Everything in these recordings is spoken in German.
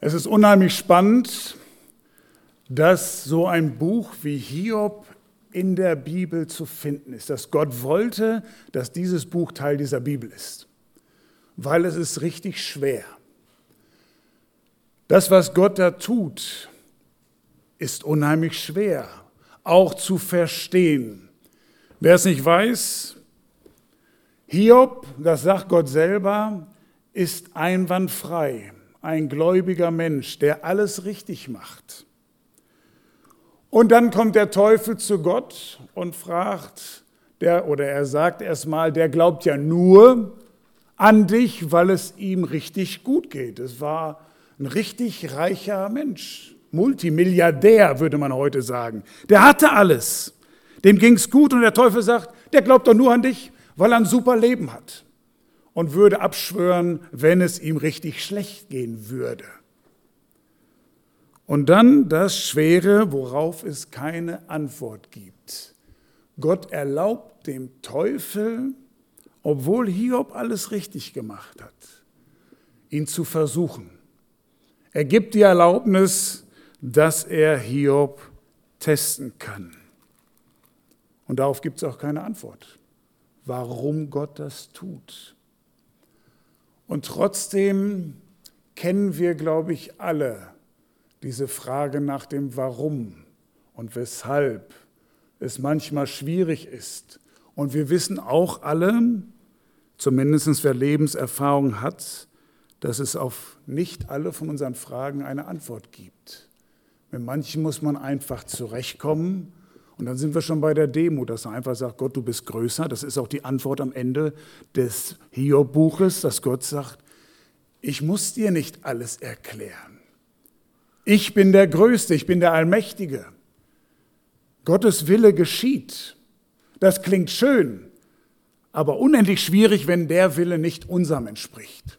Es ist unheimlich spannend, dass so ein Buch wie Hiob in der Bibel zu finden ist, dass Gott wollte, dass dieses Buch Teil dieser Bibel ist, weil es ist richtig schwer. Das, was Gott da tut, ist unheimlich schwer, auch zu verstehen. Wer es nicht weiß, Hiob, das sagt Gott selber, ist einwandfrei, ein gläubiger Mensch, der alles richtig macht. Und dann kommt der Teufel zu Gott und fragt, er sagt erstmal, der glaubt ja nur an dich, weil es ihm richtig gut geht. Es war ein richtig reicher Mensch, Multimilliardär, würde man heute sagen. Der hatte alles, dem ging es gut und der Teufel sagt, der glaubt doch nur an dich, weil er ein super Leben hat und würde abschwören, wenn es ihm richtig schlecht gehen würde. Und dann das Schwere, worauf es keine Antwort gibt. Gott erlaubt dem Teufel, obwohl Hiob alles richtig gemacht hat, ihn zu versuchen. Er gibt die Erlaubnis, dass er Hiob testen kann. Und darauf gibt es auch keine Antwort, warum Gott das tut. Und trotzdem kennen wir, glaube ich, alle diese Frage nach dem Warum und weshalb es manchmal schwierig ist. Und wir wissen auch alle, zumindest wer Lebenserfahrung hat, dass es auf nicht alle von unseren Fragen eine Antwort gibt. Mit manchen muss man einfach zurechtkommen und dann sind wir schon bei der Demut, dass er einfach sagt, Gott, du bist größer. Das ist auch die Antwort am Ende des Hiob-Buches, dass Gott sagt, ich muss dir nicht alles erklären. Ich bin der Größte, ich bin der Allmächtige. Gottes Wille geschieht. Das klingt schön, aber unendlich schwierig, wenn der Wille nicht unserem entspricht.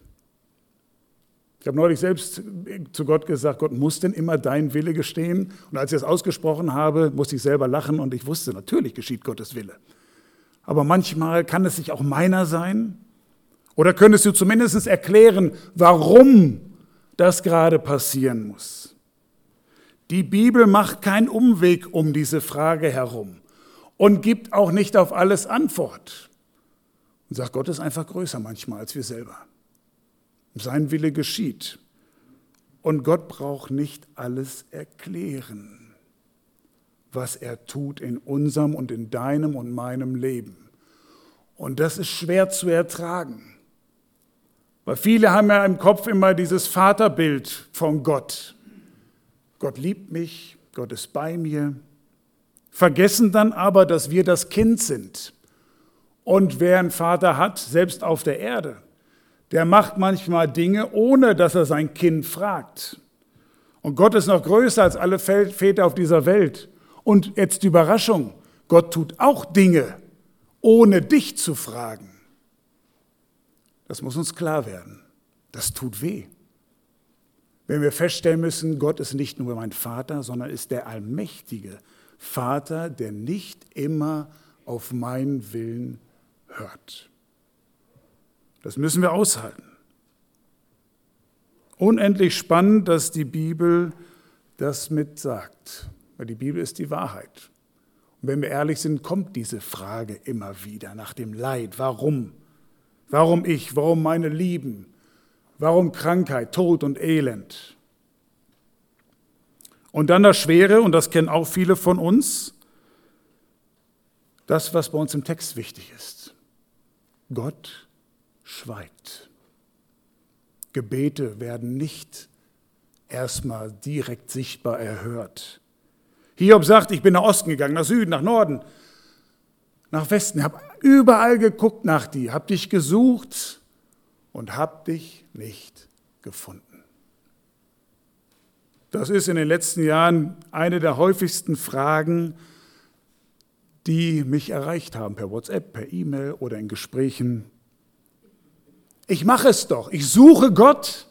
Ich habe neulich selbst zu Gott gesagt, Gott, muss denn immer dein Wille geschehen? Und als ich das ausgesprochen habe, musste ich selber lachen und ich wusste, natürlich geschieht Gottes Wille. Aber manchmal kann es nicht auch meiner sein. Oder könntest du zumindest erklären, warum das gerade passieren muss? Die Bibel macht keinen Umweg um diese Frage herum und gibt auch nicht auf alles Antwort. Und sagt, Gott ist einfach größer manchmal als wir selber. Sein Wille geschieht. Und Gott braucht nicht alles erklären, was er tut in unserem und in deinem und meinem Leben. Und das ist schwer zu ertragen. Weil viele haben ja im Kopf immer dieses Vaterbild von Gott. Gott liebt mich, Gott ist bei mir. Vergessen dann aber, dass wir das Kind sind. Und wer einen Vater hat, selbst auf der Erde, der macht manchmal Dinge, ohne dass er sein Kind fragt. Und Gott ist noch größer als alle Väter auf dieser Welt. Und jetzt die Überraschung, Gott tut auch Dinge, ohne dich zu fragen. Das muss uns klar werden. Das tut weh. Wenn wir feststellen müssen, Gott ist nicht nur mein Vater, sondern ist der allmächtige Vater, der nicht immer auf meinen Willen hört. Das müssen wir aushalten. Unendlich spannend, dass die Bibel das mit sagt, weil die Bibel ist die Wahrheit. Und wenn wir ehrlich sind, kommt diese Frage immer wieder nach dem Leid. Warum? Warum ich? Warum meine Lieben? Warum Krankheit, Tod und Elend? Und dann das Schwere, und das kennen auch viele von uns, das, was bei uns im Text wichtig ist. Gott schweigt. Gebete werden nicht erstmal direkt sichtbar erhört. Hiob sagt, ich bin nach Osten gegangen, nach Süden, nach Norden, nach Westen. Ich habe überall geguckt nach dir, habe dich gesucht und habe dich nicht gefunden. Das ist in den letzten Jahren eine der häufigsten Fragen, die mich erreicht haben, per WhatsApp, per E-Mail oder in Gesprächen. Ich mache es doch, ich suche Gott.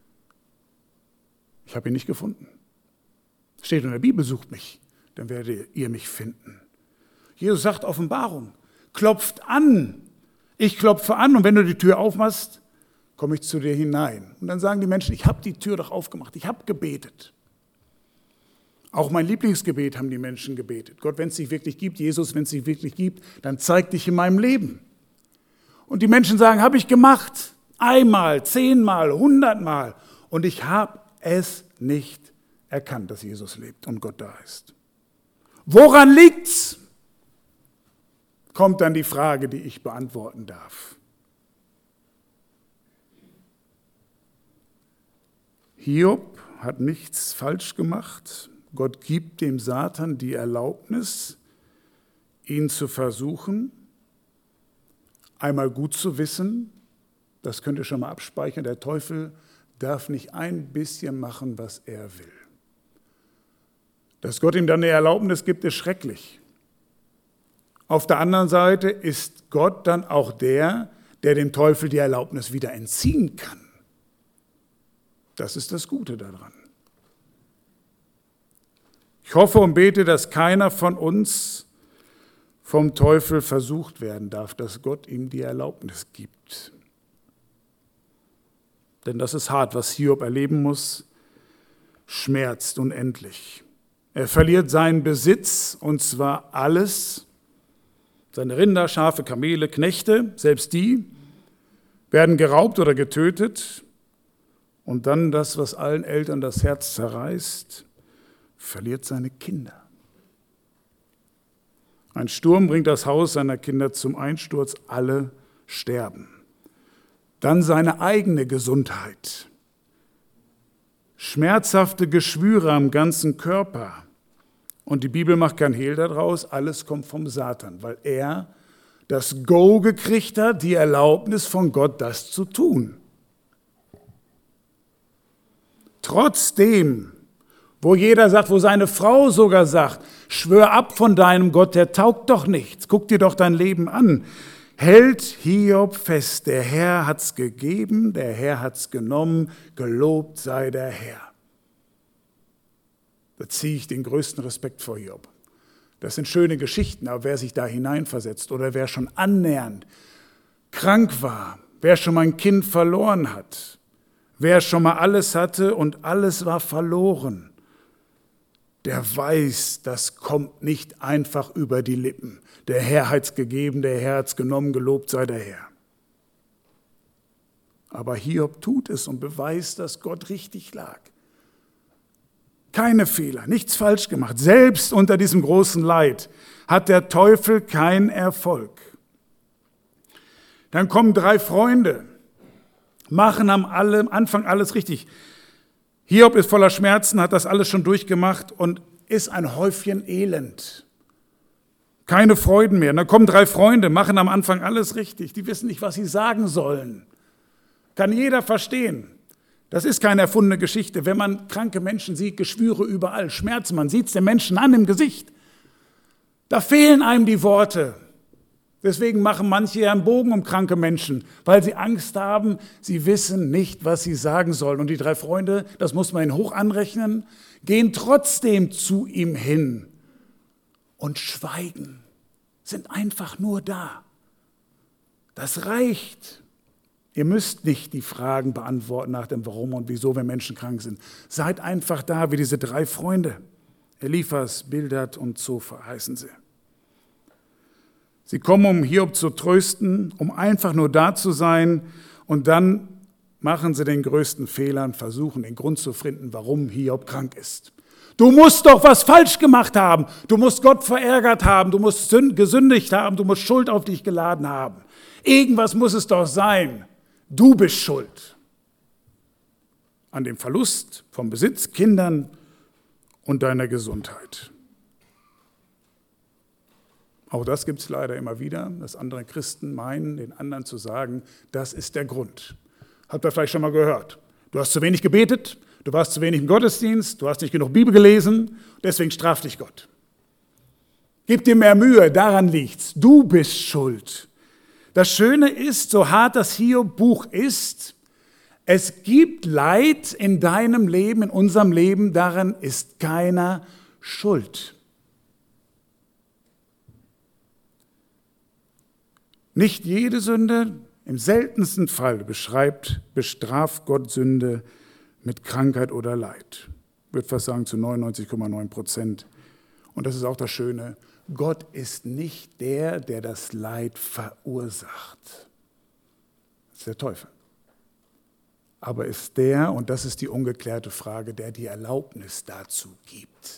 Ich habe ihn nicht gefunden. Steht in der Bibel, sucht mich, dann werdet ihr mich finden. Jesus sagt Offenbarung, klopft an. Ich klopfe an und wenn du die Tür aufmachst, komme ich zu dir hinein. Und dann sagen die Menschen, ich habe die Tür doch aufgemacht, ich habe gebetet. Auch mein Lieblingsgebet haben die Menschen gebetet. Gott, wenn es dich wirklich gibt, Jesus, wenn es dich wirklich gibt, dann zeig dich in meinem Leben. Und die Menschen sagen, habe ich gemacht, einmal, 10-mal, 100-mal. Und ich habe es nicht erkannt, dass Jesus lebt und Gott da ist. Woran liegt's? Kommt dann die Frage, die ich beantworten darf. Hiob hat nichts falsch gemacht. Gott gibt dem Satan die Erlaubnis, ihn zu versuchen. Einmal gut zu wissen, das könnt ihr schon mal abspeichern, der Teufel darf nicht ein bisschen machen, was er will. Dass Gott ihm dann eine Erlaubnis gibt, ist schrecklich. Auf der anderen Seite ist Gott dann auch der dem Teufel die Erlaubnis wieder entziehen kann. Das ist das Gute daran. Ich hoffe und bete, dass keiner von uns vom Teufel versucht werden darf, dass Gott ihm die Erlaubnis gibt. Denn das ist hart, was Hiob erleben muss, schmerzt unendlich. Er verliert seinen Besitz, und zwar alles. Seine Rinder, Schafe, Kamele, Knechte, selbst die, werden geraubt oder getötet. Und dann das, was allen Eltern das Herz zerreißt, verliert seine Kinder. Ein Sturm bringt das Haus seiner Kinder zum Einsturz, alle sterben. Dann seine eigene Gesundheit. Schmerzhafte Geschwüre am ganzen Körper. Und die Bibel macht kein Hehl daraus, alles kommt vom Satan, weil er das Go gekriegt hat, die Erlaubnis von Gott, das zu tun. Trotzdem, wo jeder sagt, wo seine Frau sogar sagt, schwör ab von deinem Gott, der taugt doch nichts, guck dir doch dein Leben an, hält Hiob fest, der Herr hat's gegeben, der Herr hat's genommen, gelobt sei der Herr. Da ziehe ich den größten Respekt vor Hiob. Das sind schöne Geschichten, aber wer sich da hineinversetzt oder wer schon annähernd krank war, wer schon mal ein Kind verloren hat, wer schon mal alles hatte und alles war verloren, der weiß, das kommt nicht einfach über die Lippen. Der Herr hat's gegeben, der Herr hat's genommen, gelobt sei der Herr. Aber Hiob tut es und beweist, dass Gott richtig lag. Keine Fehler, nichts falsch gemacht. Selbst unter diesem großen Leid hat der Teufel keinen Erfolg. Dann kommen 3 Freunde, machen am Anfang alles richtig. Hiob ist voller Schmerzen, hat das alles schon durchgemacht und ist ein Häufchen Elend. Keine Freuden mehr. Und dann kommen 3 Freunde, machen am Anfang alles richtig. Die wissen nicht, was sie sagen sollen. Kann jeder verstehen. Das ist keine erfundene Geschichte. Wenn man kranke Menschen sieht, Geschwüre überall, Schmerzen, man sieht es den Menschen an im Gesicht. Da fehlen einem die Worte. Deswegen machen manche ja einen Bogen um kranke Menschen, weil sie Angst haben, sie wissen nicht, was sie sagen sollen. Und die 3 Freunde, das muss man ihnen hoch anrechnen, gehen trotzdem zu ihm hin und schweigen, sind einfach nur da. Das reicht. Ihr müsst nicht die Fragen beantworten nach dem Warum und Wieso, wenn Menschen krank sind. Seid einfach da, wie diese 3 Freunde. Eliphas, Bildad und Zophar heißen sie. Sie kommen, um Hiob zu trösten, um einfach nur da zu sein, und dann machen sie den größten Fehler und versuchen, den Grund zu finden, warum Hiob krank ist. Du musst doch was falsch gemacht haben, du musst Gott verärgert haben, du musst gesündigt haben, du musst Schuld auf dich geladen haben. Irgendwas muss es doch sein, du bist schuld. An dem Verlust vom Besitz, Kindern und deiner Gesundheit. Auch das gibt es leider immer wieder, dass andere Christen meinen, den anderen zu sagen, das ist der Grund. Habt ihr vielleicht schon mal gehört. Du hast zu wenig gebetet, du warst zu wenig im Gottesdienst, du hast nicht genug Bibel gelesen, deswegen straft dich Gott. Gib dir mehr Mühe, daran liegt's. Du bist schuld. Das Schöne ist, so hart das Hiob-Buch ist, es gibt Leid in deinem Leben, in unserem Leben, daran ist keiner schuld. Nicht jede Sünde, Im seltensten Fall bestraft Gott Sünde mit Krankheit oder Leid. Ich würde fast sagen zu 99,9%. Und das ist auch das Schöne, Gott ist nicht der, der das Leid verursacht. Das ist der Teufel. Aber ist der, und das ist die ungeklärte Frage, der die Erlaubnis dazu gibt.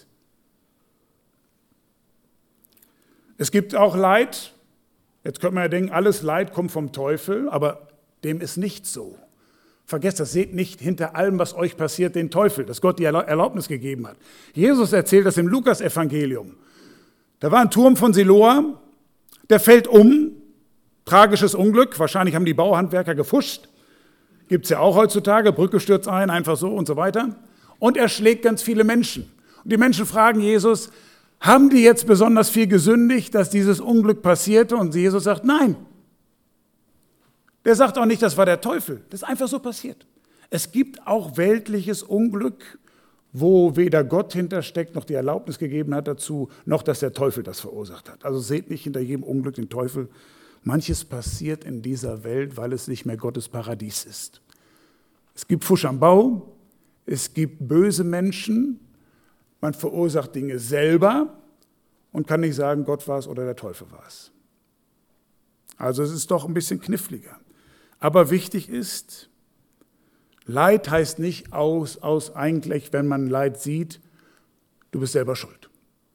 Es gibt auch Leid. Jetzt könnte man ja denken, alles Leid kommt vom Teufel, aber dem ist nicht so. Vergesst das, seht nicht hinter allem, was euch passiert, den Teufel, dass Gott die Erlaubnis gegeben hat. Jesus erzählt das im Lukas-Evangelium. Da war ein Turm von Siloa, der fällt um, tragisches Unglück, wahrscheinlich haben die Bauhandwerker gefuscht, gibt es ja auch heutzutage, Brücke stürzt ein, einfach so und so weiter. Und er schlägt ganz viele Menschen. Und die Menschen fragen Jesus, haben die jetzt besonders viel gesündigt, dass dieses Unglück passierte? Und Jesus sagt, nein. Der sagt auch nicht, das war der Teufel. Das ist einfach so passiert. Es gibt auch weltliches Unglück, wo weder Gott hintersteckt, noch die Erlaubnis gegeben hat dazu, noch dass der Teufel das verursacht hat. Also seht nicht hinter jedem Unglück den Teufel. Manches passiert in dieser Welt, weil es nicht mehr Gottes Paradies ist. Es gibt Fusch am Bau, es gibt böse Menschen, man verursacht Dinge selber und kann nicht sagen, Gott war es oder der Teufel war es. Also es ist doch ein bisschen kniffliger. Aber wichtig ist, Leid heißt nicht eigentlich, wenn man Leid sieht, du bist selber schuld.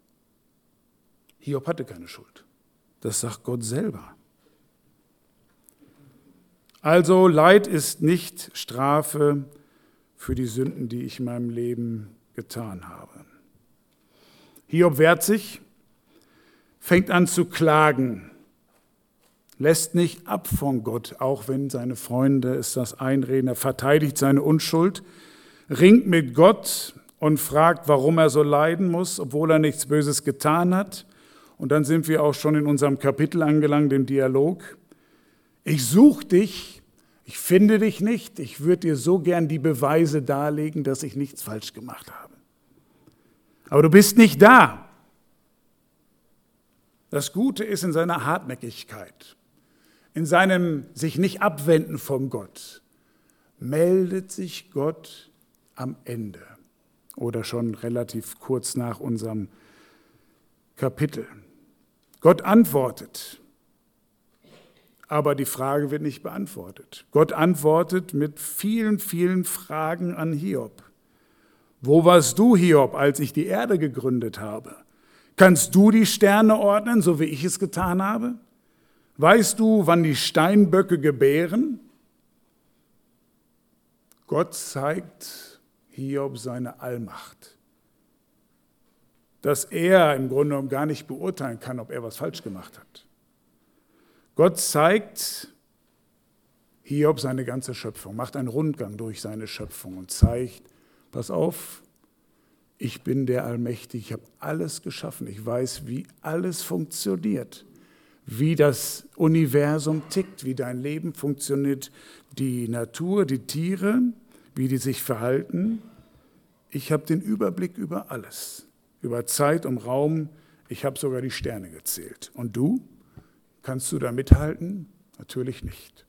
Hiob hatte keine Schuld. Das sagt Gott selber. Also Leid ist nicht Strafe für die Sünden, die ich in meinem Leben getan habe. Hiob wehrt sich, fängt an zu klagen, lässt nicht ab von Gott, auch wenn seine Freunde es das einreden. Er verteidigt seine Unschuld, ringt mit Gott und fragt, warum er so leiden muss, obwohl er nichts Böses getan hat. Und dann sind wir auch schon in unserem Kapitel angelangt, dem Dialog. Ich suche dich, ich finde dich nicht, ich würde dir so gern die Beweise darlegen, dass ich nichts falsch gemacht habe. Aber du bist nicht da. Das Gute ist in seiner Hartnäckigkeit, in seinem sich nicht abwenden von Gott, meldet sich Gott am Ende oder schon relativ kurz nach unserem Kapitel. Gott antwortet, aber die Frage wird nicht beantwortet. Gott antwortet mit vielen, vielen Fragen an Hiob. Wo warst du, Hiob, als ich die Erde gegründet habe? Kannst du die Sterne ordnen, so wie ich es getan habe? Weißt du, wann die Steinböcke gebären? Gott zeigt Hiob seine Allmacht. Dass er im Grunde genommen gar nicht beurteilen kann, ob er was falsch gemacht hat. Gott zeigt Hiob seine ganze Schöpfung, macht einen Rundgang durch seine Schöpfung und zeigt, pass auf, ich bin der Allmächtige, ich habe alles geschaffen, ich weiß, wie alles funktioniert, wie das Universum tickt, wie dein Leben funktioniert, die Natur, die Tiere, wie die sich verhalten. Ich habe den Überblick über alles, über Zeit und Raum, ich habe sogar die Sterne gezählt. Und du? Kannst du da mithalten? Natürlich nicht.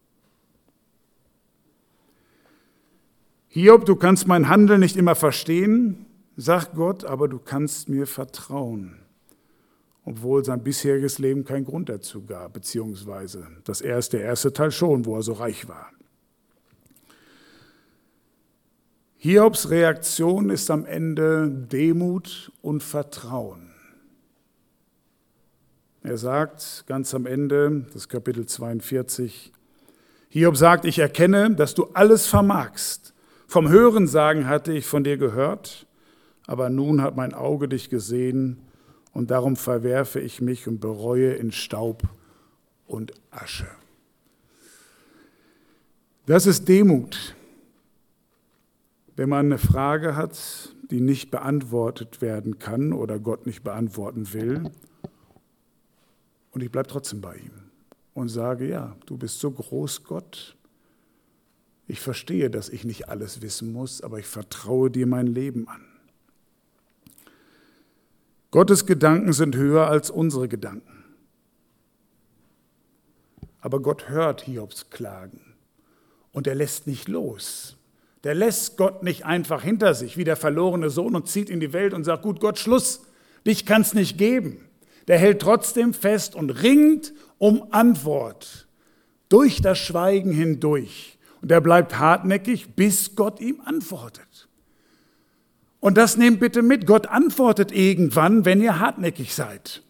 Hiob, du kannst mein Handeln nicht immer verstehen, sagt Gott, aber du kannst mir vertrauen. Obwohl sein bisheriges Leben keinen Grund dazu gab, beziehungsweise der erste Teil schon, wo er so reich war. Hiobs Reaktion ist am Ende Demut und Vertrauen. Er sagt ganz am Ende, das Kapitel 42, Hiob sagt, ich erkenne, dass du alles vermagst. Vom Hörensagen hatte ich von dir gehört, aber nun hat mein Auge dich gesehen und darum verwerfe ich mich und bereue in Staub und Asche. Das ist Demut. Wenn man eine Frage hat, die nicht beantwortet werden kann oder Gott nicht beantworten will, und ich bleibe trotzdem bei ihm und sage, ja, du bist so groß, Gott. Ich verstehe, dass ich nicht alles wissen muss, aber ich vertraue dir mein Leben an. Gottes Gedanken sind höher als unsere Gedanken. Aber Gott hört Hiobs Klagen und er lässt nicht los. Der lässt Gott nicht einfach hinter sich wie der verlorene Sohn und zieht in die Welt und sagt, gut, Gott, Schluss, dich kann es nicht geben. Der hält trotzdem fest und ringt um Antwort durch das Schweigen hindurch. Und er bleibt hartnäckig, bis Gott ihm antwortet. Und das nehmt bitte mit, Gott antwortet irgendwann, wenn ihr hartnäckig seid.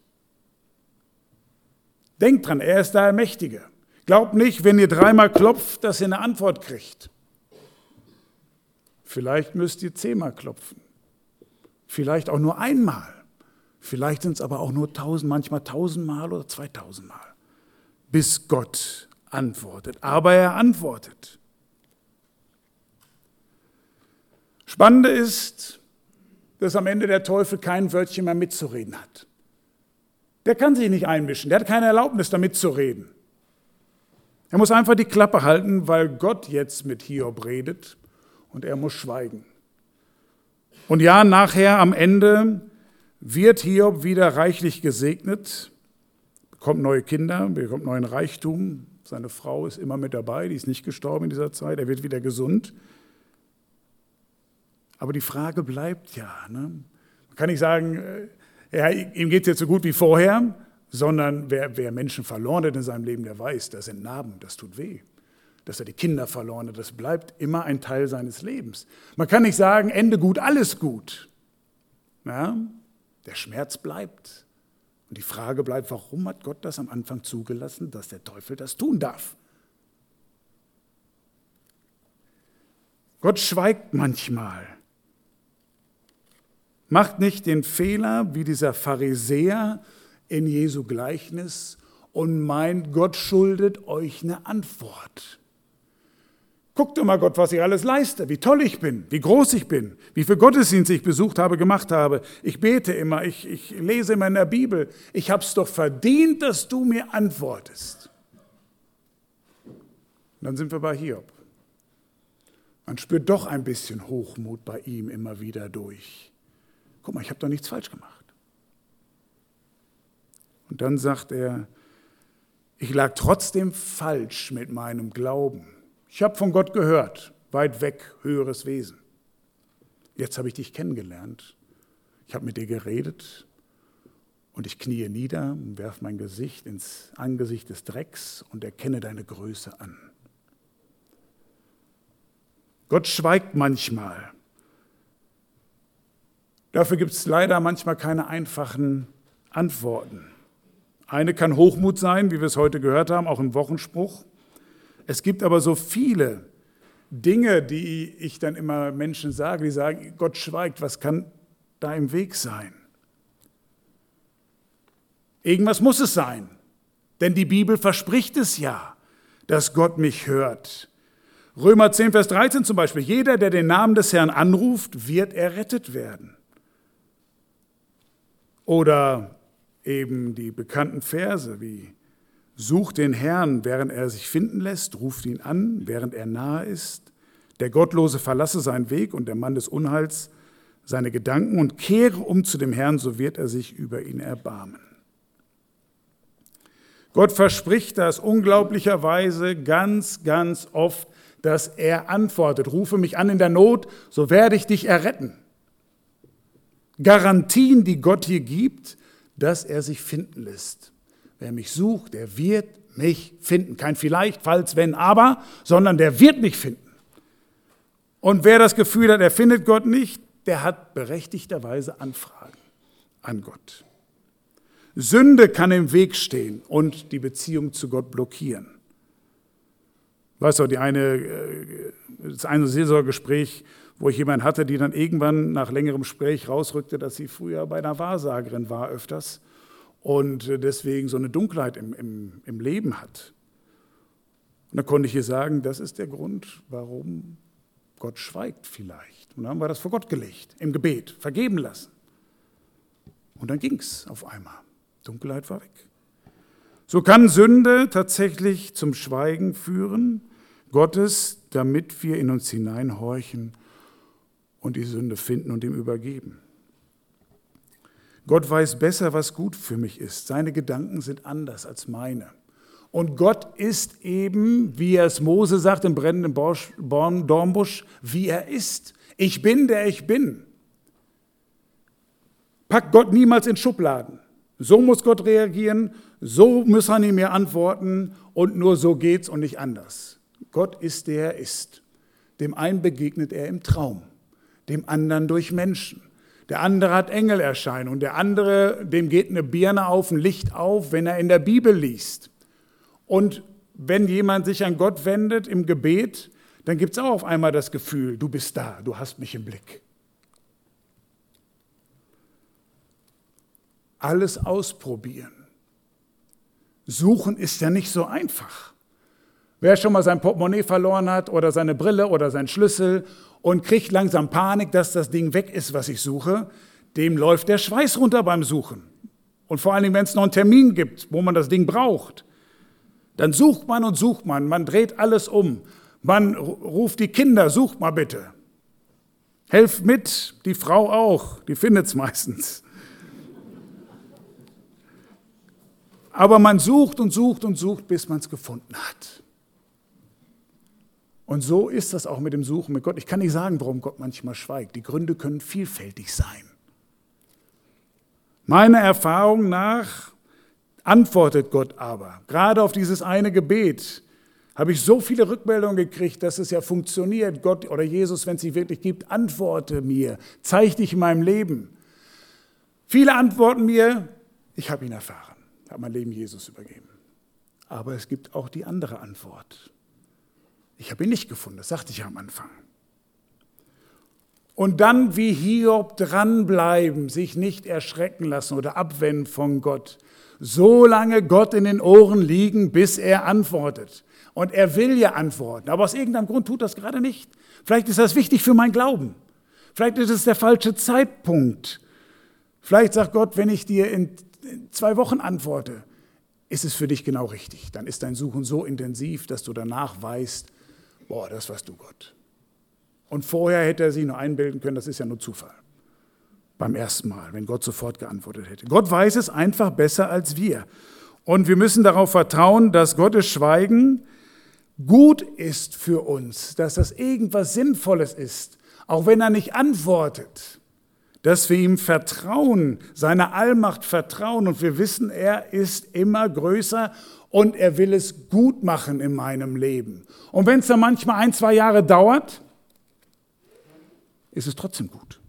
Denkt dran, er ist der Allmächtige. Glaubt nicht, wenn ihr 3-mal klopft, dass ihr eine Antwort kriegt. Vielleicht müsst ihr 10-mal klopfen. Vielleicht auch nur einmal. Vielleicht sind es aber auch nur 1000, manchmal 1000-mal oder 2000-mal. Bis Gott antwortet. Aber er antwortet. Spannende ist, dass am Ende der Teufel kein Wörtchen mehr mitzureden hat. Der kann sich nicht einmischen, der hat keine Erlaubnis, da mitzureden. Er muss einfach die Klappe halten, weil Gott jetzt mit Hiob redet und er muss schweigen. Und ja, nachher am Ende wird Hiob wieder reichlich gesegnet, bekommt neue Kinder, bekommt neuen Reichtum. Seine Frau ist immer mit dabei, die ist nicht gestorben in dieser Zeit, er wird wieder gesund. Aber die Frage bleibt ja, ne? Man kann nicht sagen, ja, ihm geht es jetzt so gut wie vorher, sondern wer Menschen verloren hat in seinem Leben, der weiß, das sind Narben, das tut weh. Dass er die Kinder verloren hat, das bleibt immer ein Teil seines Lebens. Man kann nicht sagen, Ende gut, alles gut. Ja, der Schmerz bleibt. Und die Frage bleibt, warum hat Gott das am Anfang zugelassen, dass der Teufel das tun darf? Gott schweigt manchmal. Macht nicht den Fehler wie dieser Pharisäer in Jesu Gleichnis und meint, Gott schuldet euch eine Antwort. Guckt doch mal, Gott, was ich alles leiste, wie toll ich bin, wie groß ich bin, wie viele Gottesdienste ich besucht habe, gemacht habe. Ich bete immer, ich lese immer in der Bibel. Ich habe es doch verdient, dass du mir antwortest. Und dann sind wir bei Hiob. Man spürt doch ein bisschen Hochmut bei ihm immer wieder durch. Guck mal, ich habe doch nichts falsch gemacht. Und dann sagt er, ich lag trotzdem falsch mit meinem Glauben. Ich habe von Gott gehört, weit weg, höheres Wesen. Jetzt habe ich dich kennengelernt. Ich habe mit dir geredet und ich kniee nieder und werfe mein Gesicht ins Angesicht des Drecks und erkenne deine Größe an. Gott schweigt manchmal. Dafür gibt es leider manchmal keine einfachen Antworten. Eine kann Hochmut sein, wie wir es heute gehört haben, auch im Wochenspruch. Es gibt aber so viele Dinge, die ich dann immer Menschen sage, die sagen, Gott schweigt, was kann da im Weg sein? Irgendwas muss es sein, denn die Bibel verspricht es ja, dass Gott mich hört. Römer 10, Vers 13 zum Beispiel, jeder, der den Namen des Herrn anruft, wird errettet werden. Oder eben die bekannten Verse wie sucht den Herrn, während er sich finden lässt, ruft ihn an, während er nahe ist. Der Gottlose verlasse seinen Weg und der Mann des Unheils seine Gedanken und kehre um zu dem Herrn, so wird er sich über ihn erbarmen. Gott verspricht das unglaublicherweise ganz, ganz oft, dass er antwortet. Rufe mich an in der Not, so werde ich dich erretten. Garantien, die Gott hier gibt, dass er sich finden lässt. Wer mich sucht, der wird mich finden. Kein vielleicht, falls, wenn, aber, sondern der wird mich finden. Und wer das Gefühl hat, er findet Gott nicht, der hat berechtigterweise Anfragen an Gott. Sünde kann im Weg stehen und die Beziehung zu Gott blockieren. Weißt du, das eine Seelsorgegespräch, wo ich jemanden hatte, die dann irgendwann nach längerem Gespräch rausrückte, dass sie früher bei einer Wahrsagerin war öfters und deswegen so eine Dunkelheit im Leben hat. Und dann konnte ich ihr sagen, das ist der Grund, warum Gott schweigt vielleicht. Und dann haben wir das vor Gott gelegt, im Gebet, vergeben lassen. Und dann ging es auf einmal. Dunkelheit war weg. So kann Sünde tatsächlich zum Schweigen führen, Gottes, damit wir in uns hineinhorchen und die Sünde finden und ihm übergeben. Gott weiß besser, was gut für mich ist. Seine Gedanken sind anders als meine. Und Gott ist eben, wie er es Mose sagt im brennenden Dornbusch, wie er ist. Ich bin, der ich bin. Packt Gott niemals in Schubladen. So muss Gott reagieren, so muss er mir antworten und nur so geht's und nicht anders. Gott ist, der er ist. Dem einen begegnet er im Traum, dem anderen durch Menschen. Der andere hat Engelerscheinung, der andere, dem geht eine Birne auf, ein Licht auf, wenn er in der Bibel liest. Und wenn jemand sich an Gott wendet im Gebet, dann gibt es auch auf einmal das Gefühl, du bist da, du hast mich im Blick. Alles ausprobieren. Suchen ist ja nicht so einfach. Wer schon mal sein Portemonnaie verloren hat oder seine Brille oder seinen Schlüssel und kriegt langsam Panik, dass das Ding weg ist, was ich suche, dem läuft der Schweiß runter beim Suchen. Und vor allem, wenn es noch einen Termin gibt, wo man das Ding braucht, dann sucht man und sucht man dreht alles um. Man ruft die Kinder, sucht mal bitte. Helft mit, die Frau auch, die findet es meistens. Aber man sucht und sucht und sucht, bis man es gefunden hat. Und so ist das auch mit dem Suchen mit Gott. Ich kann nicht sagen, warum Gott manchmal schweigt. Die Gründe können vielfältig sein. Meiner Erfahrung nach antwortet Gott aber. Gerade auf dieses eine Gebet habe ich so viele Rückmeldungen gekriegt, dass es ja funktioniert. Gott oder Jesus, wenn es sie wirklich gibt, antworte mir, zeig dich in meinem Leben. Viele antworten mir, ich habe ihn erfahren, habe mein Leben Jesus übergeben. Aber es gibt auch die andere Antwort. Ich habe ihn nicht gefunden, das sagte ich ja am Anfang. Und dann wie Hiob dranbleiben, sich nicht erschrecken lassen oder abwenden von Gott. So lange Gott in den Ohren liegen, bis er antwortet. Und er will ja antworten, aber aus irgendeinem Grund tut das gerade nicht. Vielleicht ist das wichtig für meinen Glauben. Vielleicht ist es der falsche Zeitpunkt. Vielleicht sagt Gott, wenn ich dir in 2 Wochen antworte, ist es für dich genau richtig. Dann ist dein Suchen so intensiv, dass du danach weißt, boah, das warst du, Gott. Und vorher hätte er sich nur einbilden können, das ist ja nur Zufall. Beim ersten Mal, wenn Gott sofort geantwortet hätte. Gott weiß es einfach besser als wir. Und wir müssen darauf vertrauen, dass Gottes Schweigen gut ist für uns, dass das irgendwas Sinnvolles ist, auch wenn er nicht antwortet. Dass wir ihm vertrauen, seiner Allmacht vertrauen und wir wissen, er ist immer größer und er will es gut machen in meinem Leben. Und wenn es dann manchmal 1-2 Jahre dauert, ist es trotzdem gut.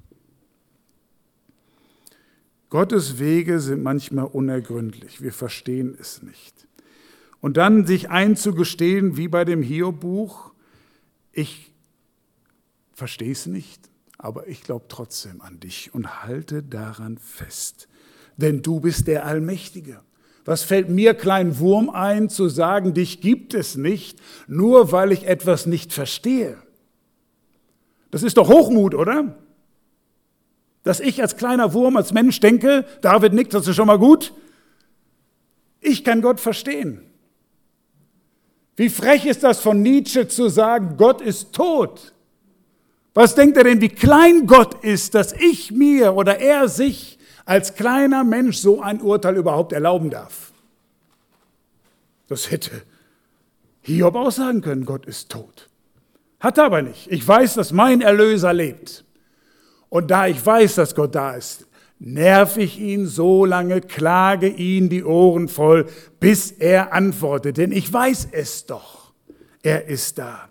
Gottes Wege sind manchmal unergründlich, wir verstehen es nicht. Und dann sich einzugestehen, wie bei dem Hiob-Buch, ich verstehe es nicht, aber ich glaube trotzdem an dich und halte daran fest. Denn du bist der Allmächtige. Was fällt mir, kleinen Wurm, ein, zu sagen, dich gibt es nicht, nur weil ich etwas nicht verstehe? Das ist doch Hochmut, oder? Dass ich als kleiner Wurm, als Mensch denke, David nickt, das ist schon mal gut. Ich kann Gott verstehen. Wie frech ist das von Nietzsche zu sagen, Gott ist tot? Was denkt er denn, wie klein Gott ist, dass ich mir oder er sich als kleiner Mensch so ein Urteil überhaupt erlauben darf? Das hätte Hiob auch sagen können, Gott ist tot. Hat er aber nicht. Ich weiß, dass mein Erlöser lebt. Und da ich weiß, dass Gott da ist, nerv ich ihn so lange, klage ihn die Ohren voll, bis er antwortet. Denn ich weiß es doch, er ist da.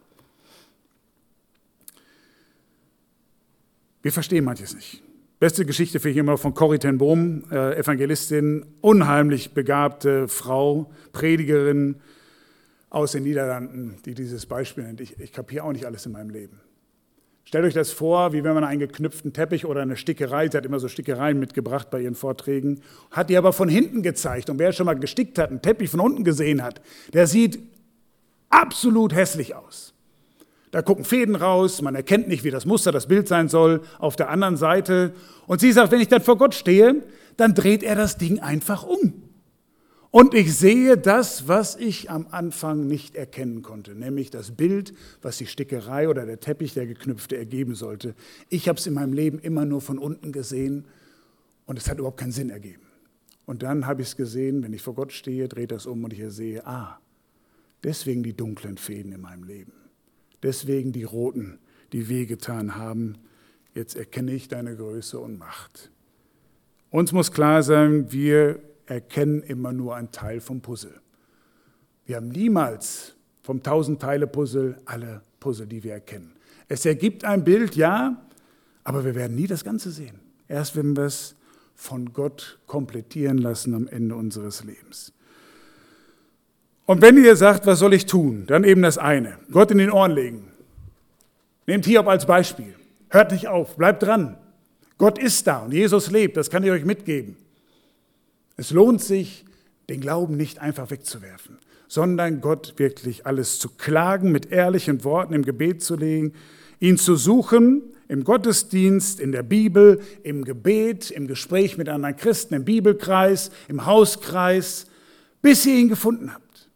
Wir verstehen manches nicht. Beste Geschichte finde ich immer von Corrie ten Boom, Evangelistin, unheimlich begabte Frau, Predigerin aus den Niederlanden, die dieses Beispiel nennt. Ich kapiere auch nicht alles in meinem Leben. Stellt euch das vor, wie wenn man einen geknüpften Teppich oder eine Stickerei, sie hat immer so Stickereien mitgebracht bei ihren Vorträgen, hat die aber von hinten gezeigt. Und wer schon mal gestickt hat, einen Teppich von unten gesehen hat, der sieht absolut hässlich aus. Da gucken Fäden raus, man erkennt nicht, wie das Muster, das Bild sein soll, auf der anderen Seite. Und sie sagt, wenn ich dann vor Gott stehe, dann dreht er das Ding einfach um. Und ich sehe das, was ich am Anfang nicht erkennen konnte, nämlich das Bild, was die Stickerei oder der Teppich, der geknüpfte, ergeben sollte. Ich habe es in meinem Leben immer nur von unten gesehen und es hat überhaupt keinen Sinn ergeben. Und dann habe ich es gesehen, wenn ich vor Gott stehe, drehe das um und ich sehe, deswegen die dunklen Fäden in meinem Leben. Deswegen die roten, die wehgetan haben. Jetzt erkenne ich deine Größe und Macht. Uns muss klar sein, wir erkennen immer nur einen Teil vom Puzzle. Wir haben niemals vom 1000-Teile-Puzzle alle Puzzle, die wir erkennen. Es ergibt ein Bild, ja, aber wir werden nie das Ganze sehen. Erst wenn wir es von Gott komplettieren lassen am Ende unseres Lebens. Und wenn ihr sagt, was soll ich tun, dann eben das eine, Gott in den Ohren legen. Nehmt Hiob als Beispiel. Hört nicht auf, bleibt dran. Gott ist da und Jesus lebt, das kann ich euch mitgeben. Es lohnt sich, den Glauben nicht einfach wegzuwerfen, sondern Gott wirklich alles zu klagen, mit ehrlichen Worten im Gebet zu legen, ihn zu suchen, im Gottesdienst, in der Bibel, im Gebet, im Gespräch mit anderen Christen, im Bibelkreis, im Hauskreis, bis ihr ihn gefunden habt.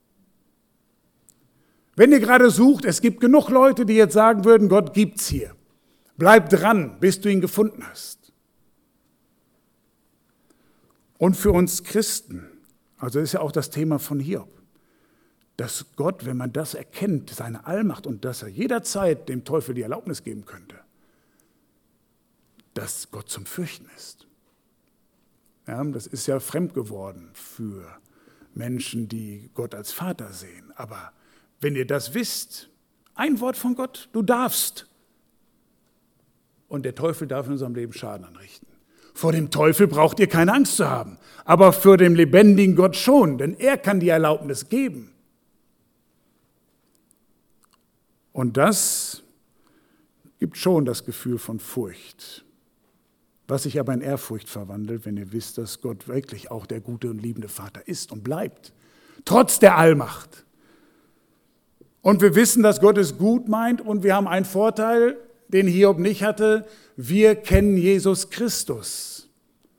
Wenn ihr gerade sucht, es gibt genug Leute, die jetzt sagen würden, Gott gibt's hier. Bleib dran, bis du ihn gefunden hast. Und für uns Christen, also das ist ja auch das Thema von Hiob, dass Gott, wenn man das erkennt, seine Allmacht und dass er jederzeit dem Teufel die Erlaubnis geben könnte, dass Gott zum Fürchten ist. Ja, das ist ja fremd geworden für Menschen, die Gott als Vater sehen. Aber wenn ihr das wisst, ein Wort von Gott, du darfst. Und der Teufel darf in unserem Leben Schaden anrichten. Vor dem Teufel braucht ihr keine Angst zu haben, aber für den lebendigen Gott schon, denn er kann die Erlaubnis geben. Und das gibt schon das Gefühl von Furcht, was sich aber in Ehrfurcht verwandelt, wenn ihr wisst, dass Gott wirklich auch der gute und liebende Vater ist und bleibt, trotz der Allmacht. Und wir wissen, dass Gott es gut meint und wir haben einen Vorteil, den Hiob nicht hatte, wir kennen Jesus Christus.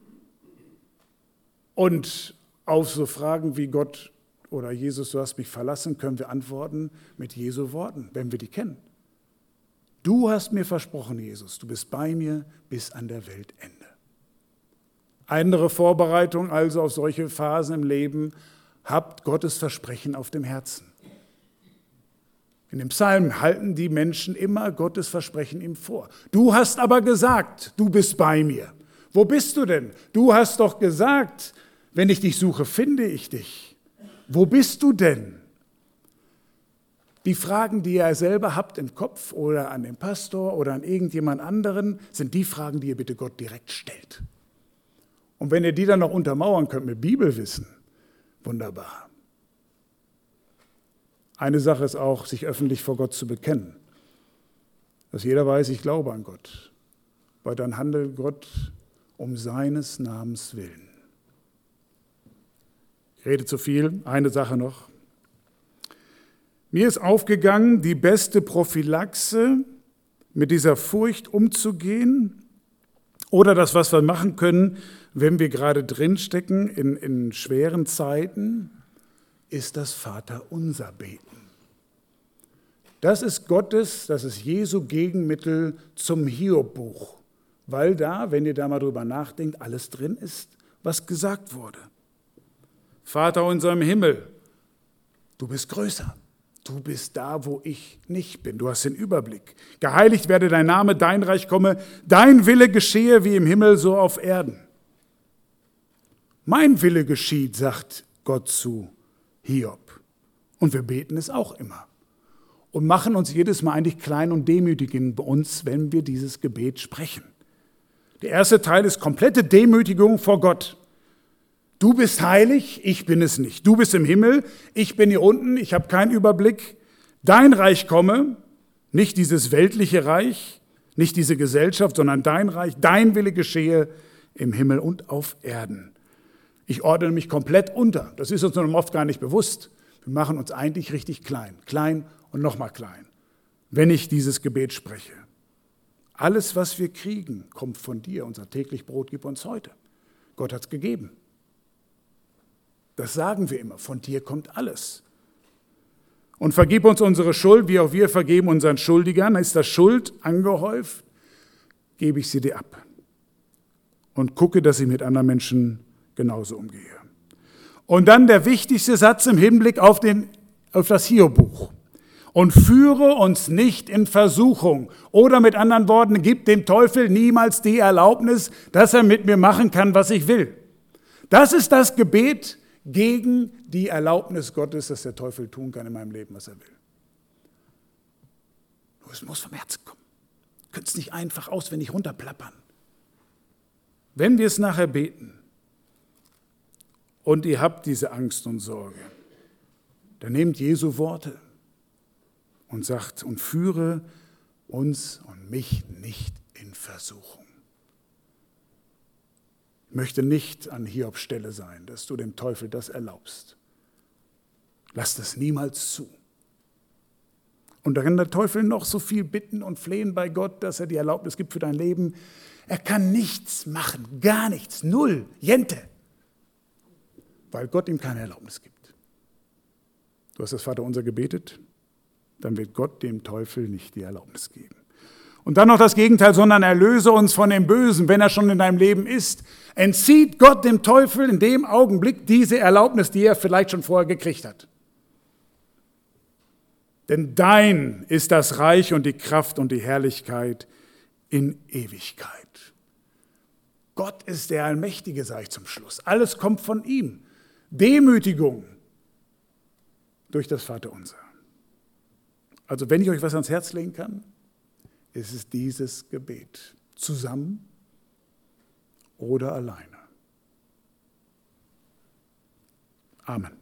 Und auf so Fragen wie Gott oder Jesus, du hast mich verlassen, können wir antworten mit Jesu Worten, wenn wir die kennen. Du hast mir versprochen, Jesus, du bist bei mir bis an der Weltende. Andere Vorbereitung also auf solche Phasen im Leben, habt Gottes Versprechen auf dem Herzen. In dem Psalm halten die Menschen immer Gottes Versprechen ihm vor. Du hast aber gesagt, du bist bei mir. Wo bist du denn? Du hast doch gesagt, wenn ich dich suche, finde ich dich. Wo bist du denn? Die Fragen, die ihr selber habt im Kopf oder an den Pastor oder an irgendjemand anderen, sind die Fragen, die ihr bitte Gott direkt stellt. Und wenn ihr die dann noch untermauern könnt mit Bibelwissen, wunderbar. Eine Sache ist auch, sich öffentlich vor Gott zu bekennen. Dass jeder weiß, ich glaube an Gott. Weil dann handelt Gott um seines Namens willen. Ich rede zu viel, eine Sache noch. Mir ist aufgegangen, die beste Prophylaxe, mit dieser Furcht umzugehen oder das, was wir machen können, wenn wir gerade drinstecken in schweren Zeiten, ist das Vaterunser beten. Das ist Jesu Gegenmittel zum Hiob-Buch, weil da, wenn ihr da mal drüber nachdenkt, alles drin ist, was gesagt wurde. Vater unser im Himmel, du bist größer, du bist da, wo ich nicht bin, du hast den Überblick. Geheiligt werde dein Name, dein Reich komme, dein Wille geschehe wie im Himmel, so auf Erden. Mein Wille geschieht, sagt Gott zu Hiob. Und wir beten es auch immer. Und machen uns jedes Mal eigentlich klein und demütigen bei uns, wenn wir dieses Gebet sprechen. Der erste Teil ist komplette Demütigung vor Gott. Du bist heilig, ich bin es nicht. Du bist im Himmel, ich bin hier unten, ich habe keinen Überblick. Dein Reich komme, nicht dieses weltliche Reich, nicht diese Gesellschaft, sondern dein Reich, dein Wille geschehe im Himmel und auf Erden. Ich ordne mich komplett unter. Das ist uns noch oft gar nicht bewusst. Wir machen uns eigentlich richtig klein. Klein und nochmal klein, wenn ich dieses Gebet spreche. Alles, was wir kriegen, kommt von dir. Unser täglich Brot gib uns heute. Gott hat es gegeben. Das sagen wir immer. Von dir kommt alles. Und vergib uns unsere Schuld, wie auch wir vergeben unseren Schuldigern. Ist das Schuld angehäuft, gebe ich sie dir ab. Und gucke, dass ich mit anderen Menschen genauso umgehe. Und dann der wichtigste Satz im Hinblick auf das Hiob-Buch. Und führe uns nicht in Versuchung. Oder mit anderen Worten, gib dem Teufel niemals die Erlaubnis, dass er mit mir machen kann, was ich will. Das ist das Gebet gegen die Erlaubnis Gottes, dass der Teufel tun kann in meinem Leben, was er will. Nur es muss vom Herzen kommen. Du kannst nicht einfach auswendig runterplappern. Wenn wir es nachher beten und ihr habt diese Angst und Sorge, dann nehmt Jesu Worte und sagt, und führe uns und mich nicht in Versuchung. Ich möchte nicht an Hiobs Stelle sein, dass du dem Teufel das erlaubst. Lass das niemals zu. Und da kann der Teufel noch so viel bitten und flehen bei Gott, dass er die Erlaubnis gibt für dein Leben. Er kann nichts machen, gar nichts, null, Jente, weil Gott ihm keine Erlaubnis gibt. Du hast das Vaterunser gebetet, dann wird Gott dem Teufel nicht die Erlaubnis geben. Und dann noch das Gegenteil, sondern erlöse uns von dem Bösen, wenn er schon in deinem Leben ist. Entzieht Gott dem Teufel in dem Augenblick diese Erlaubnis, die er vielleicht schon vorher gekriegt hat. Denn dein ist das Reich und die Kraft und die Herrlichkeit in Ewigkeit. Gott ist der Allmächtige, sage ich zum Schluss. Alles kommt von ihm. Demütigung durch das Vaterunser. Also wenn ich euch was ans Herz legen kann, ist es dieses Gebet. Zusammen oder alleine. Amen.